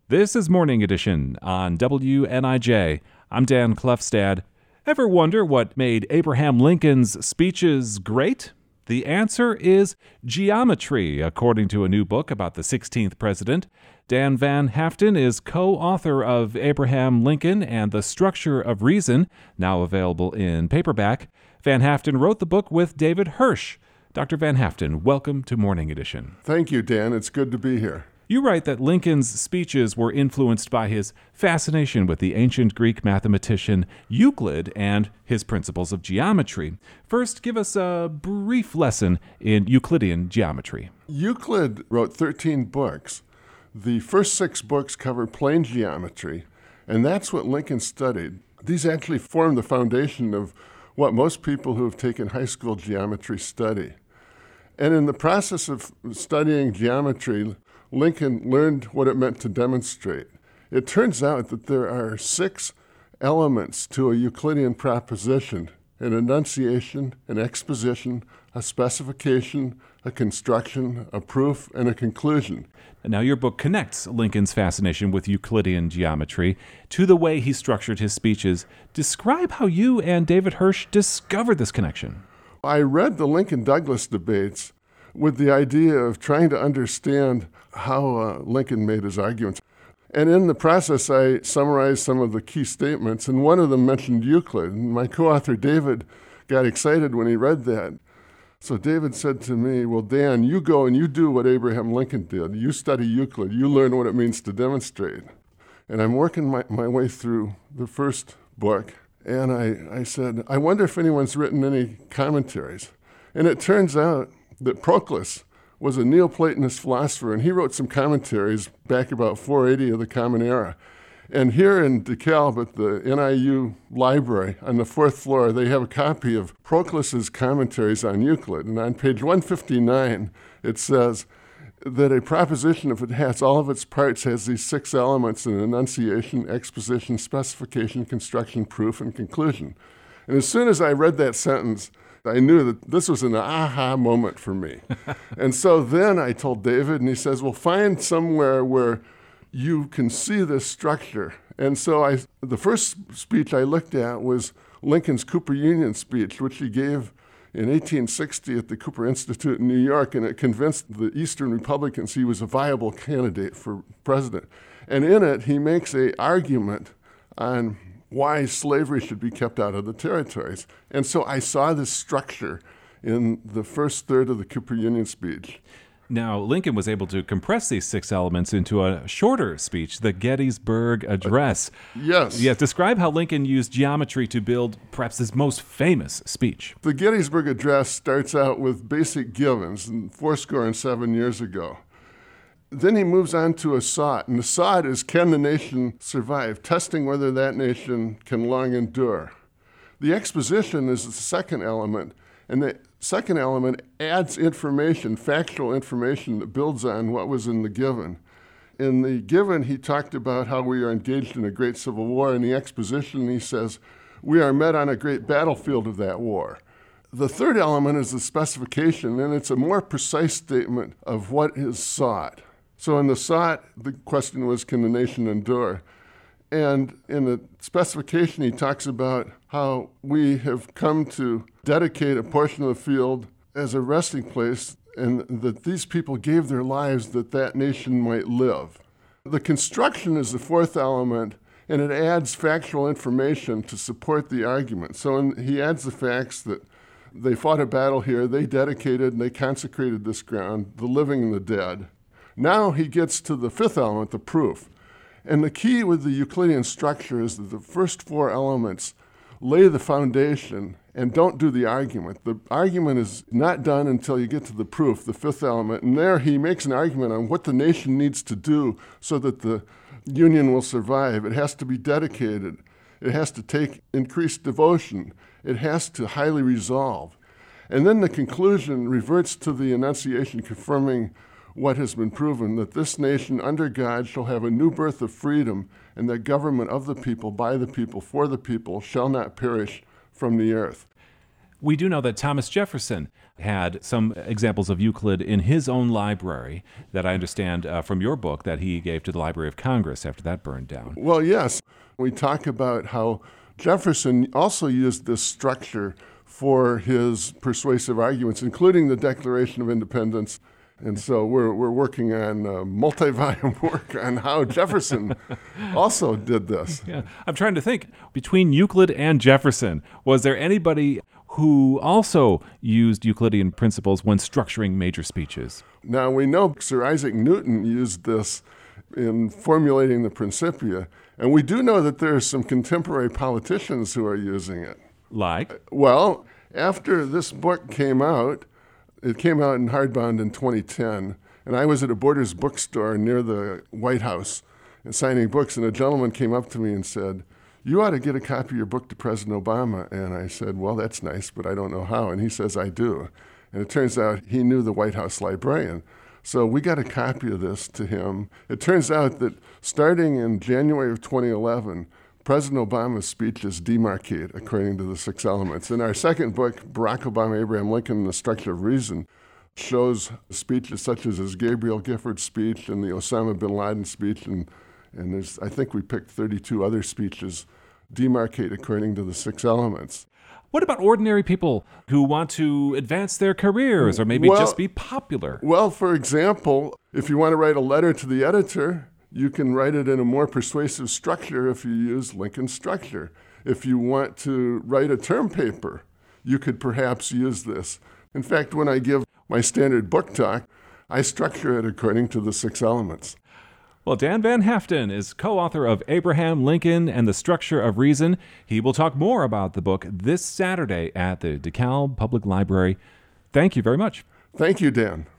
This is Morning Edition on WNIJ. I'm Dan Klefstad. Ever wonder what made Abraham Lincoln's speeches great? The answer is geometry, according to a new book about the 16th president. Dan Van Haften is co-author of Abraham Lincoln and the Structure of Reason, now available in paperback. Van Haften wrote the book with David Hirsch. Dr. Van Haften, welcome to Morning Edition. Thank you, Dan. It's good to be here. You write that Lincoln's speeches were influenced by his fascination with the ancient Greek mathematician Euclid and his principles of geometry. First, give us a brief lesson in Euclidean geometry. Euclid wrote 13 books. The first 6 books cover plane geometry, and that's what Lincoln studied. These actually form the foundation of what most people who have taken high school geometry study. And in the process of studying geometry, Lincoln learned what it meant to demonstrate. It turns out that there are 6 elements to a Euclidean proposition: an enunciation, an exposition, a specification, a construction, a proof, and a conclusion. Now, your book connects Lincoln's fascination with Euclidean geometry to the way he structured his speeches. Describe how you and David Hirsch discovered this connection. I read the Lincoln-Douglas debates with the idea of trying to understand how Lincoln made his arguments. And in the process, I summarized some of the key statements, and one of them mentioned Euclid. And my co-author, David, got excited when he read that. So David said to me, well, Dan, you go and you do what Abraham Lincoln did. You study Euclid. You learn what it means to demonstrate. And I'm working my way through the first book, and I said, I wonder if anyone's written any commentaries. And it turns out that Proclus was a Neoplatonist philosopher, and he wrote some commentaries back about 480 of the Common Era. And here in DeKalb at the NIU library on the 4th floor, they have a copy of Proclus's commentaries on Euclid. And on page 159, it says that a proposition, if it has all of its parts, has these 6 elements: an enunciation, exposition, specification, construction, proof, and conclusion. And as soon as I read that sentence, I knew that this was an aha moment for me. And so then I told David, and he says, well, find somewhere where you can see this structure. And so the first speech I looked at was Lincoln's Cooper Union speech, which he gave in 1860 at the Cooper Institute in New York, and it convinced the Eastern Republicans he was a viable candidate for president. And in it, he makes an argument on why slavery should be kept out of the territories. And so I saw this structure in the first third of the Cooper Union speech. Now, Lincoln was able to compress these 6 elements into a shorter speech, the Gettysburg Address. Yes. Yes, describe how Lincoln used geometry to build perhaps his most famous speech. The Gettysburg Address starts out with basic givens, 7 years ago. Then he moves on to a SOT, and the SOT is, can the nation survive, testing whether that nation can long endure. The exposition is the second element, and the second element adds information, factual information that builds on what was in the given. In the given, he talked about how we are engaged in a great civil war. In the exposition, he says, we are met on a great battlefield of that war. The third element is the specification, and it's a more precise statement of what is sought. So in the SOT, the question was, can the nation endure? And in the specification, he talks about how we have come to dedicate a portion of the field as a resting place, and that these people gave their lives that that nation might live. The construction is the fourth element, and it adds factual information to support the argument. So he adds the facts that they fought a battle here, they dedicated and they consecrated this ground, the living and the dead. Now he gets to the fifth element, the proof. And the key with the Euclidean structure is that the first 4 elements lay the foundation and don't do the argument. The argument is not done until you get to the proof, the 5th element. And there he makes an argument on what the nation needs to do so that the Union will survive. It has to be dedicated. It has to take increased devotion. It has to highly resolve. And then the conclusion reverts to the enunciation confirming what has been proven, that this nation under God shall have a new birth of freedom, and that government of the people, by the people, for the people, shall not perish from the earth. We do know that Thomas Jefferson had some examples of Euclid in his own library that I understand from your book that he gave to the Library of Congress after that burned down. Well, yes. We talk about how Jefferson also used this structure for his persuasive arguments, including the Declaration of Independence. And so we're working on multi-volume work on how Jefferson also did this. Yeah, I'm trying to think. Between Euclid and Jefferson, was there anybody who also used Euclidean principles when structuring major speeches? Now, we know Sir Isaac Newton used this in formulating the Principia, and we do know that there are some contemporary politicians who are using it. Like? Well, after this book came out, it came out in hardbound in 2010, and I was at a Borders bookstore near the White House and signing books, and a gentleman came up to me and said, "You ought to get a copy of your book to President Obama." And I said, "Well, that's nice, but I don't know how." And he says, "I do." And it turns out he knew the White House librarian. So we got a copy of this to him. It turns out that starting in January of 2011, President Obama's speeches demarcate according to the 6 elements. In our second book, Barack Obama, Abraham Lincoln, and the Structure of Reason, shows speeches such as his Gabriel Gifford speech and the Osama bin Laden speech, and there's, I think we picked 32 other speeches, demarcate according to the 6 elements. What about ordinary people who want to advance their careers or maybe just be popular? Well, for example, if you want to write a letter to the editor, you can write it in a more persuasive structure if you use Lincoln's structure. If you want to write a term paper, you could perhaps use this. In fact, when I give my standard book talk, I structure it according to the 6 elements. Well, Dan Van Haften is co-author of Abraham Lincoln and the Structure of Reason. He will talk more about the book this Saturday at the DeKalb Public Library. Thank you very much. Thank you, Dan.